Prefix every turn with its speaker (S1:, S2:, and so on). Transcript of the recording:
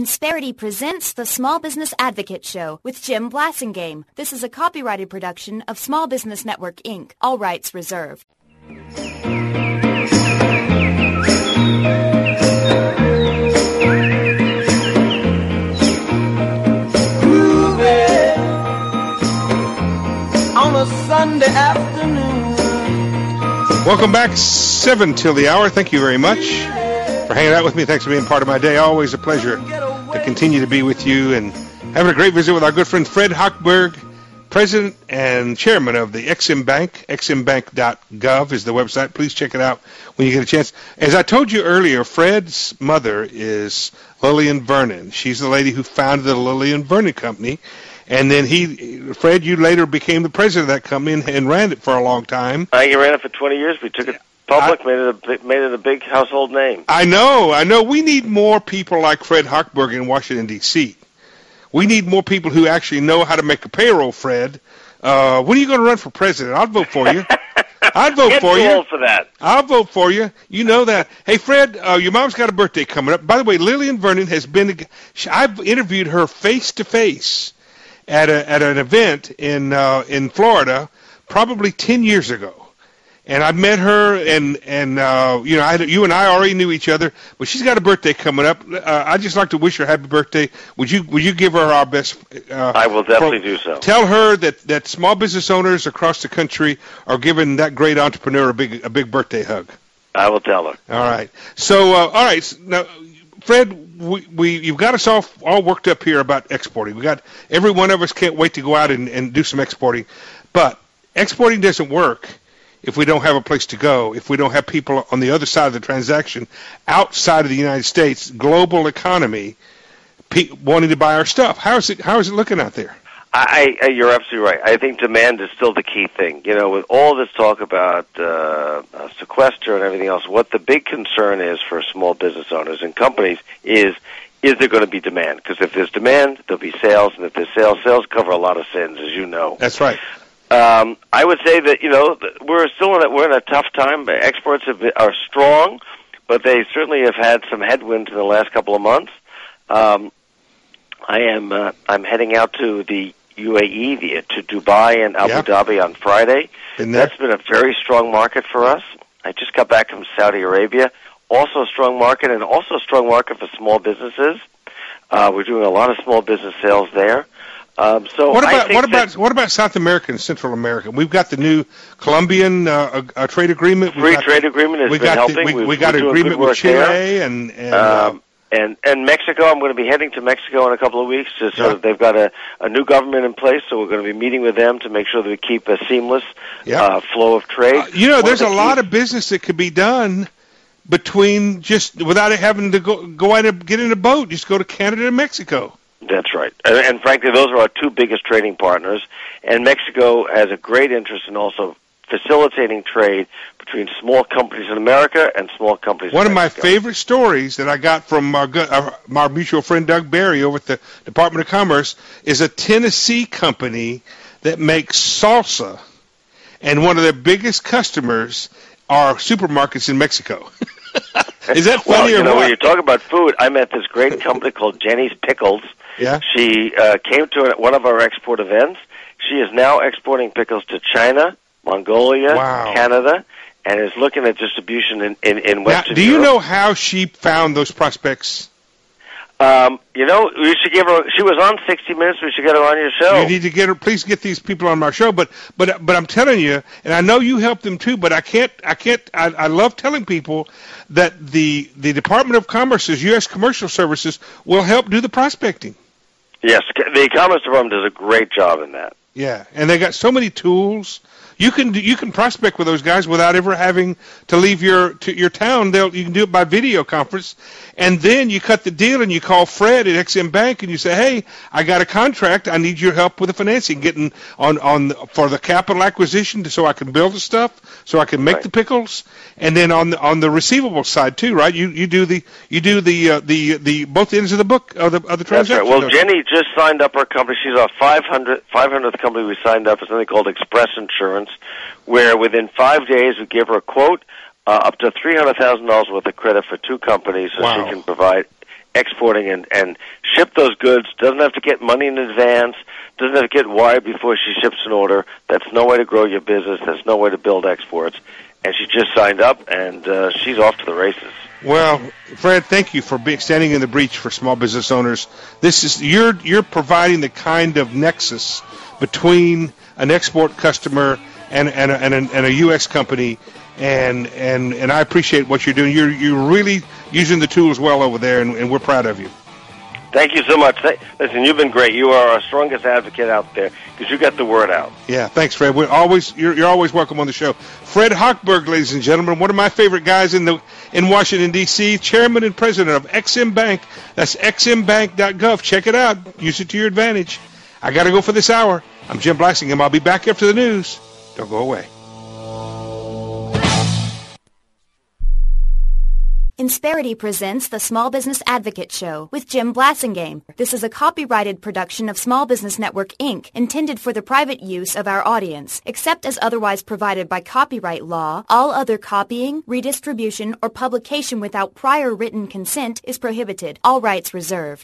S1: Insperity presents the Small Business Advocate Show with Jim Blasingame. This is a copyrighted production of Small Business Network, Inc., all rights reserved.
S2: On a Sunday afternoon.
S3: Welcome back, 7 till the hour. Thank you very much for hanging out with me. Thanks for being part of my day. Always a pleasure to continue to be with you and having a great visit with our good friend Fred Hochberg, President and Chairman of the Ex-Im Bank. EximBank.gov is the website. Please check it out when you get a chance. As I told you earlier, Fred's mother is Lillian Vernon. She's the lady who founded the Lillian Vernon Company. And then Fred, you later became the president of that company and ran it for a long time.
S4: I ran it for 20 years. We took it public, made it a big household name.
S3: I know. We need more people like Fred Hochberg in Washington, D.C. We need more people who actually know how to make a payroll, Fred. When are you going to run for president? I'll vote for you. I'd vote for you.
S4: Get too old for that.
S3: I'll vote for you. You know that. Hey, Fred, your mom's got a birthday coming up. By the way, Lillian Vernon has been I've interviewed her face-to-face at an event in Florida probably 10 years ago. And I met her, and you and I already knew each other, but she's got a birthday coming up. I'd just like to wish her happy birthday. Would you give her our best?
S4: I will definitely do so.
S3: Tell her that small business owners across the country are giving that great entrepreneur a big birthday hug.
S4: I will tell her.
S3: All right. So, all right. Now, Fred, you've got us all worked up here about exporting. Every one of us can't wait to go out and do some exporting, but exporting doesn't work if we don't have a place to go, if we don't have people on the other side of the transaction, outside of the United States, global economy, wanting to buy our stuff. How is it looking out there?
S4: You're absolutely right. I think demand is still the key thing. With all this talk about sequester and everything else, what the big concern is for small business owners and companies is there going to be demand? Because if there's demand, there'll be sales, and if there's sales cover a lot of sins, as you know.
S3: That's right.
S4: I would say that we're in a tough time. Exports are strong, but they certainly have had some headwinds in the last couple of months. I'm heading out to the UAE, to Dubai and Abu Dhabi on Friday. That's been a very strong market for us. I just got back from Saudi Arabia, also a strong market, and also a strong market for small businesses. We're doing a lot of small business sales there.
S3: What about South America and Central America? We've got the new Colombian trade agreement.
S4: Trade agreement has been helping.
S3: We got an agreement with Chile and
S4: Mexico. I'm going to be heading to Mexico in a couple of weeks. They've got a new government in place, so we're going to be meeting with them to make sure that we keep a seamless flow of trade.
S3: There's a lot of business that could be done between just without having to go out and get in a boat. Just go to Canada and Mexico.
S4: That's right. And frankly, those are our two biggest trading partners. And Mexico has a great interest in also facilitating trade between small companies in America and small companies in Mexico.
S3: One of my favorite stories that I got from our mutual friend Doug Barry over at the Department of Commerce is a Tennessee company that makes salsa, and one of their biggest customers are supermarkets in Mexico. Is that funny or what?
S4: When you talk about food, I met this great company called Jenny's Pickles.
S3: Yeah.
S4: She came to one of our export events. She is now exporting pickles to China, Mongolia, Canada, and is looking at distribution in Western Europe.
S3: Do you know how she found those prospects?
S4: We should give her. She was on 60 Minutes. We should get her on your show.
S3: You need to get her. Please get these people on my show. But I'm telling you, and I know you help them too. But I can't. I love telling people that the Department of Commerce's U.S. Commercial Services will help do the prospecting.
S4: Yes, the Commerce Department does a great job in that.
S3: Yeah, and they got so many tools. You can prospect with those guys without ever having to leave your town. You can do it by video conference, and then you cut the deal and you call Fred at Ex-Im Bank and you say, "Hey, I got a contract. I need your help with the financing, getting on for the capital acquisition, so I can build the stuff, so I can make the pickles, and then on the receivable side too, right? You do the both ends of the book of the transaction."
S4: That's right. Well, Jenny just signed up her company. She's our 500th company we signed up for something called Express Insurance, where within 5 days we give her a quote up to $300,000 worth of credit for two companies, so she can provide exporting and ship those goods, doesn't have to get money in advance, doesn't have to get wired before she ships an order. That's no way to grow your business. That's no way to build exports. And she just signed up, and she's off to the races.
S3: Well, Fred, thank you for standing in the breach for small business owners. This is you're providing the kind of nexus between an export customer and a U.S. company, and I appreciate what you're doing. You're really using the tools well over there, and we're proud of you.
S4: Thank you so much. Listen, you've been great. You are our strongest advocate out there because you got the word out.
S3: Yeah, thanks, Fred. You're always welcome on the show. Fred Hochberg, ladies and gentlemen, one of my favorite guys in Washington, D.C., chairman and president of Ex-Im Bank. That's eximbank.gov. Check it out. Use it to your advantage. I got to go for this hour. I'm Jim Blassingham. I'll be back after the news. Don't go away.
S1: Insperity presents the Small Business Advocate Show with Jim Blassingham. This is a copyrighted production of Small Business Network, Inc., intended for the private use of our audience. Except as otherwise provided by copyright law, all other copying, redistribution, or publication without prior written consent is prohibited. All rights reserved.